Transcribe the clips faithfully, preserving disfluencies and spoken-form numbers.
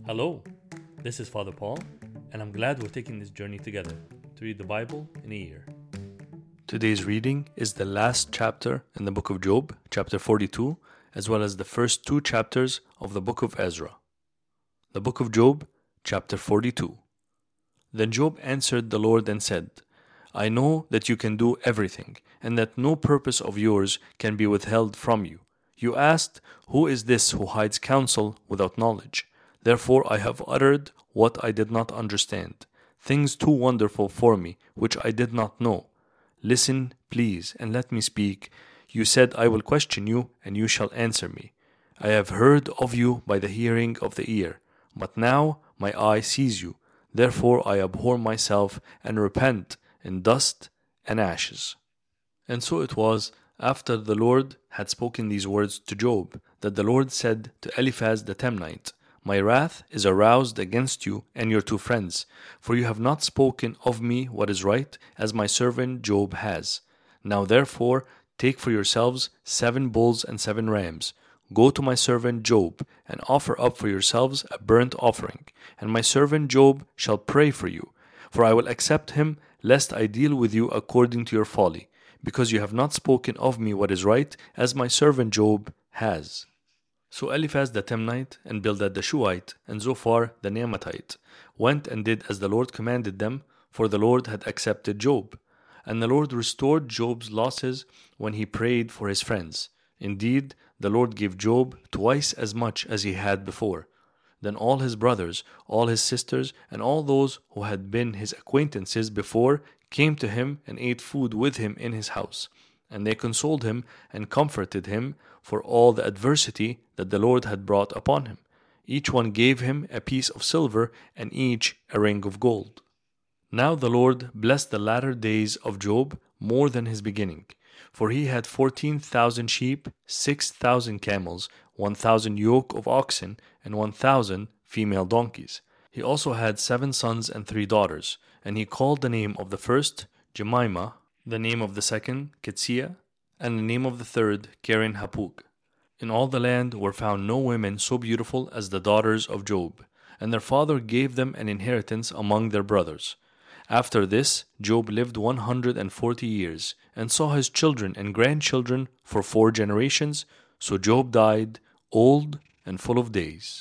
Hello, this is Father Paul, and I'm glad we're taking this journey together to read the Bible in a year. Today's reading is the last chapter in the book of Job, chapter forty-two, as well as the first two chapters of the book of Ezra. The book of Job, chapter forty-two. Then Job answered the Lord and said, I know that you can do everything, and that no purpose of yours can be withheld from you. You asked, Who is this who hides counsel without knowledge? Therefore I have uttered what I did not understand, things too wonderful for me, which I did not know. Listen, please, and let me speak. You said, I will question you, and you shall answer me. I have heard of you by the hearing of the ear, but now my eye sees you. Therefore I abhor myself and repent in dust and ashes. And so it was, after the Lord had spoken these words to Job, that the Lord said to Eliphaz the Temanite, My wrath is aroused against you and your two friends, for you have not spoken of me what is right, as my servant Job has. Now therefore take for yourselves seven bulls and seven rams. Go to my servant Job, and offer up for yourselves a burnt offering, and my servant Job shall pray for you. For I will accept him, lest I deal with you according to your folly, because you have not spoken of me what is right, as my servant Job has. So Eliphaz the Temanite, and Bildad the Shuhite, and Zophar the Naamathite went and did as the Lord commanded them, for the Lord had accepted Job. And the Lord restored Job's losses when he prayed for his friends. Indeed, the Lord gave Job twice as much as he had before. Then all his brothers, all his sisters, and all those who had been his acquaintances before came to him and ate food with him in his house. And they consoled him and comforted him for all the adversity that the Lord had brought upon him. Each one gave him a piece of silver, and each a ring of gold. Now the Lord blessed the latter days of Job more than his beginning. For he had fourteen thousand sheep, six thousand camels, one thousand yoke of oxen, and one thousand female donkeys. He also had seven sons and three daughters, and he called the name of the first Jemimah, the name of the second Ketsiah, and the name of the third Keren Hapuk. In all the land were found no women so beautiful as the daughters of Job, and their father gave them an inheritance among their brothers. After this, Job lived one hundred and forty years, and saw his children and grandchildren for four generations, so Job died old and full of days.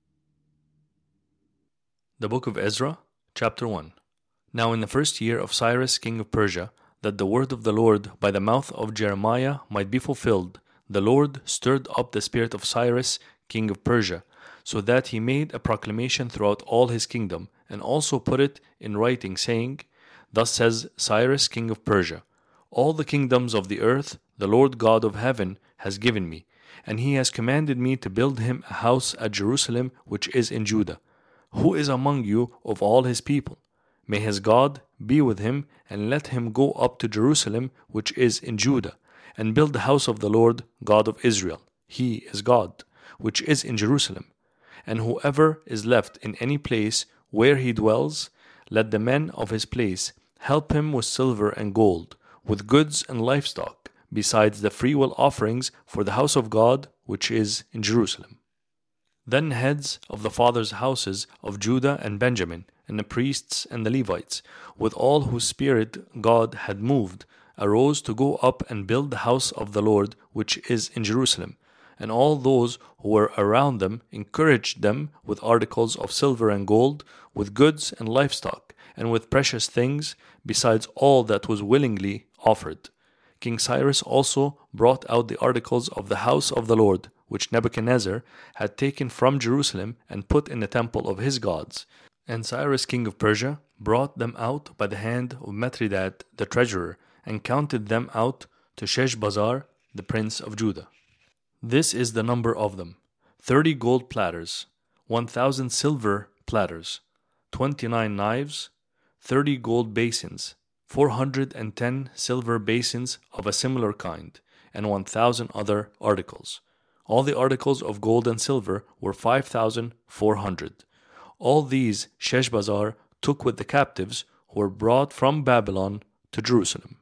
The Book of Ezra, chapter one. Now in the first year of Cyrus king of Persia, that the word of the Lord by the mouth of Jeremiah might be fulfilled, the Lord stirred up the spirit of Cyrus king of Persia, so that he made a proclamation throughout all his kingdom, and also put it in writing, saying, Thus says Cyrus king of Persia, All the kingdoms of the earth the Lord God of heaven has given me, and he has commanded me to build him a house at Jerusalem which is in Judah. Who is among you of all his people? May his God be with him, and let him go up to Jerusalem which is in Judah, and build the house of the Lord God of Israel. He is God, which is in Jerusalem. And whoever is left in any place where he dwells, let the men of his place help him with silver and gold, with goods and livestock, besides the freewill offerings for the house of God which is in Jerusalem. Then heads of the fathers' houses of Judah and Benjamin, and the priests and the Levites, with all whose spirit God had moved, arose to go up and build the house of the Lord which is in Jerusalem. And all those who were around them encouraged them with articles of silver and gold, with goods and livestock, and with precious things, besides all that was willingly offered. King Cyrus also brought out the articles of the house of the Lord, which Nebuchadnezzar had taken from Jerusalem and put in the temple of his gods. And Cyrus king of Persia brought them out by the hand of Mithridat the treasurer, and counted them out to Sheshbazzar the prince of Judah. This is the number of them: thirty gold platters, one thousand silver platters, twenty-nine knives, thirty gold basins, four hundred and ten silver basins of a similar kind, and one thousand other articles. All the articles of gold and silver were five thousand four hundred. All these Sheshbazzar took with the captives who were brought from Babylon to Jerusalem.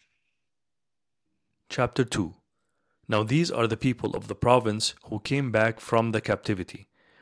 Chapter two. Now these are the people of the province who came back from the captivity.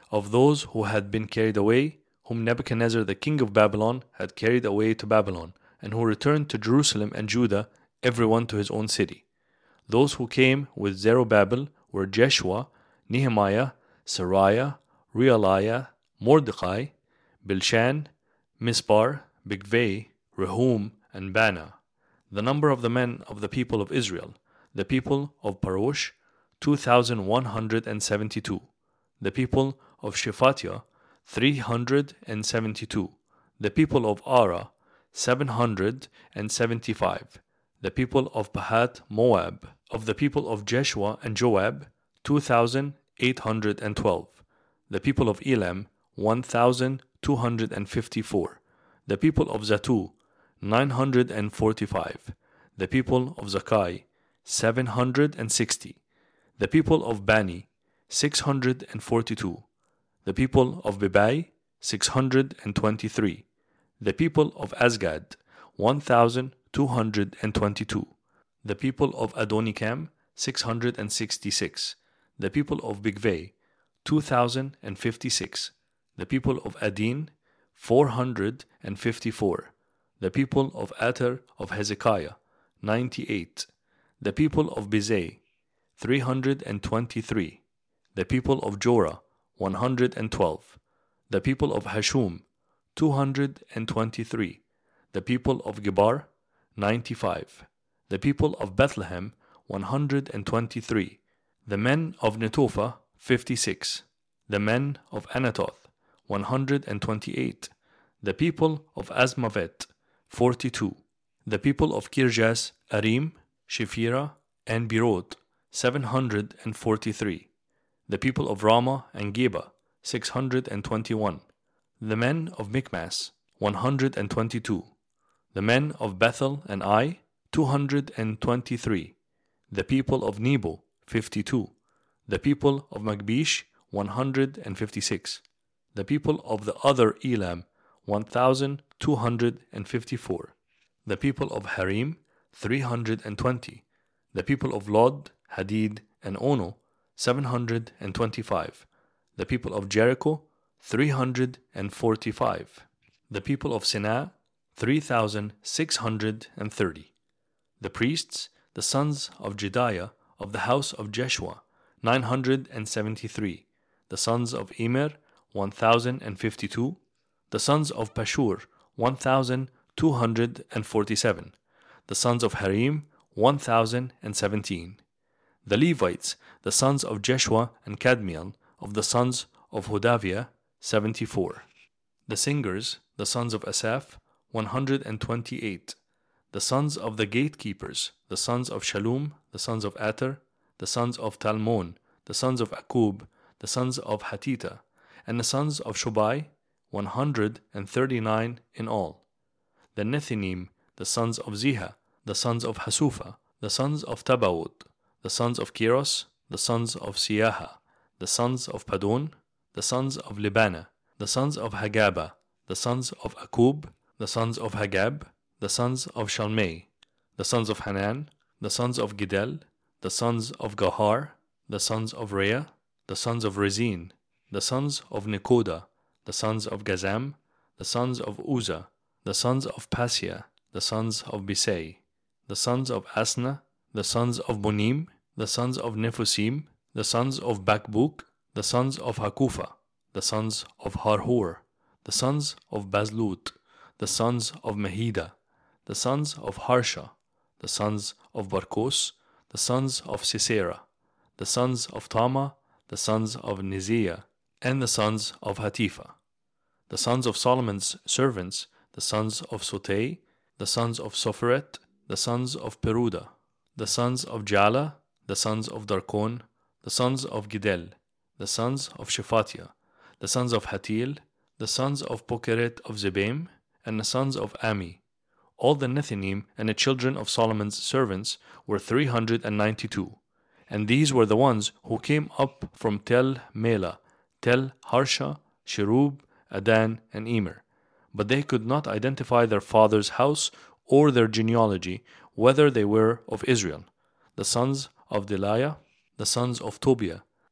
of those who had been carried away, whom Nebuchadnezzar the king of Babylon had carried away to Babylon, and who returned to Jerusalem and Judah, everyone to his own city. Those who came with Zerubbabel were Jeshua, Nehemiah, Sariah, Realiah, Mordecai, Bilshan, Mispar, Bigvai, Rehum, and Bana. The number of the men of the people of Israel, the people of Parosh, two thousand one hundred seventy-two. The people of Shephatiah, three hundred seventy-two. The people of Ara, seven hundred seventy-five. The people of Pahat Moab, of the people of Jeshua and Joab, two thousand eight hundred twelve. The people of Elam, one thousand two hundred fifty-four. The people of Zatu, nine hundred forty-five. The people of Zakai, seven hundred sixty. The people of Bani, six hundred forty-two. The people of Bebai, six hundred twenty-three. The people of Azgad, one thousand two hundred twenty-two. The people of Adonikam, six hundred sixty-six. The people of Bigvai, two thousand fifty-six. The people of Adin, four hundred fifty-four. The people of Ater of Hezekiah, ninety-eight. The people of Bizai, three hundred twenty-three. The people of Jorah, one hundred twelve. The people of Hashum, two hundred twenty-three. The people of Gebar, ninety-five. The people of Bethlehem, one hundred twenty-three. The men of Netophah, fifty-six. The men of Anathoth, one hundred twenty-eight. The people of Azmavet, forty-two. The people of Kirjas, Arim, Shephirah, and Beerot, seven hundred forty-three. The people of Ramah and Geba, six hundred twenty-one. The men of Michmas, one hundred twenty-two. The men of Bethel and Ai, two hundred twenty-three. The people of Nebo, fifty-two. The people of Magbish, one hundred fifty-six. The people of the other Elam, one thousand two hundred fifty-four. The people of Harim, three hundred twenty. The people of Lod, Hadid, and Ono, seven hundred twenty-five. The people of Jericho, three hundred forty-five. The people of Sinah, three thousand six hundred thirty. The priests, the sons of Jediah, of the house of Jeshua, nine hundred seventy-three. The sons of Immer, one thousand fifty-two. The sons of Pashur, one thousand two hundred forty-seven. The sons of Harim, one thousand seventeen. The Levites, the sons of Jeshua and Kadmiel, of the sons of Hodaviah, seventy-four. The singers, the sons of Asaph, one hundred twenty-eight. The sons of the gatekeepers, the sons of Shallum, the sons of Ater, the sons of Talmon, the sons of Akub, the sons of Hatita, and the sons of Shobai, one hundred thirty-nine in all. The Nethinim, the sons of Ziha, the sons of Hasufa, the sons of Tabaot, the sons of Kiros, the sons of Siaha, the sons of Padon, the sons of Libana, the sons of Hagaba, the sons of Akub, the sons of Hagab, the sons of Shalmei, the sons of Hanan, the sons of Gidel, the sons of Gahar, the sons of Rea, the sons of Rezin, the sons of Nekoda, the sons of Gazam, the sons of Uzzah, the sons of Pasia, the sons of Bisei, the sons of Asna, the sons of Bonim, the sons of Nephusim, the sons of Bakbuk, the sons of Hakufa, the sons of Harhor, the sons of Bazlut, the sons of Mahida, the sons of Harsha, the sons of Barkos, the sons of Sisera, the sons of Tama, the sons of Niziah, and the sons of Hatifa, the sons of Solomon's servants, the sons of Sotei, the sons of Sopheret, the sons of Peruda, the sons of Jala, the sons of Darkon, the sons of Gidel, the sons of Shephatiah, the sons of Hatil, the sons of Pokeret of Zebim, and the sons of Ami. All the Nethinim and the children of Solomon's servants were three hundred ninety-two. And these were the ones who came up from Tel Mela, Tel Harsha, Sherub, Adan, and Emer. But they could not identify their father's house or their genealogy, whether they were of Israel. The sons of Deliah, the sons of Tobiah,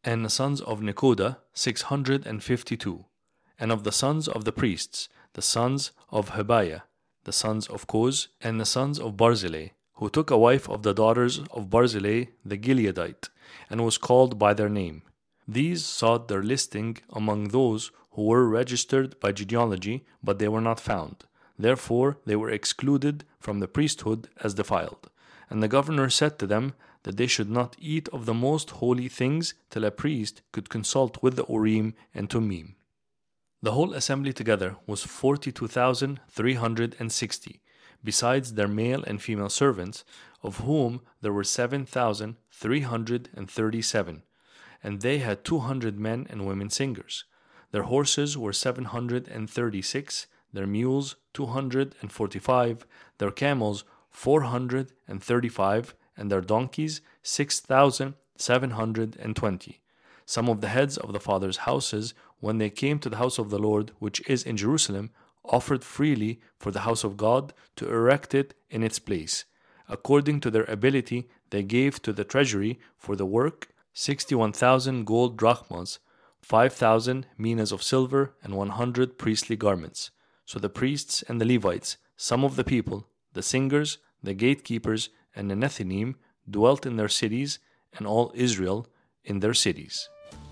And the sons of Nekoda, six hundred fifty-two. And of the sons of the priests, the sons of Habiah, the sons of Koz, and the sons of Barzillai, who took a wife of the daughters of Barzillai the Gileadite, and was called by their name. These sought their listing among those who were registered by genealogy, but they were not found. Therefore they were excluded from the priesthood as defiled. And the governor said to them that they should not eat of the most holy things till a priest could consult with the Urim and Tumim. The whole assembly together was forty-two thousand three hundred sixty, besides their male and female servants, of whom there were seven thousand three hundred thirty-seven, and they had two hundred men and women singers. Their horses were seven hundred thirty-six, their mules two hundred forty-five, their camels four hundred thirty-five, and their donkeys six thousand seven hundred twenty. Some of the heads of the fathers' houses, when they came to the house of the Lord, which is in Jerusalem, offered freely for the house of God to erect it in its place. According to their ability, they gave to the treasury for the work sixty-one thousand gold drachmas, five thousand minas of silver, and one hundred priestly garments. So the priests and the Levites, some of the people, the singers, the gatekeepers, and the Nethinim dwelt in their cities, and all Israel in their cities.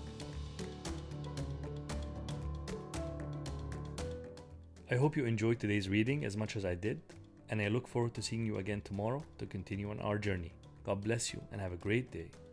I hope you enjoyed today's reading as much as I did, and I look forward to seeing you again tomorrow to continue on our journey. God bless you and have a great day.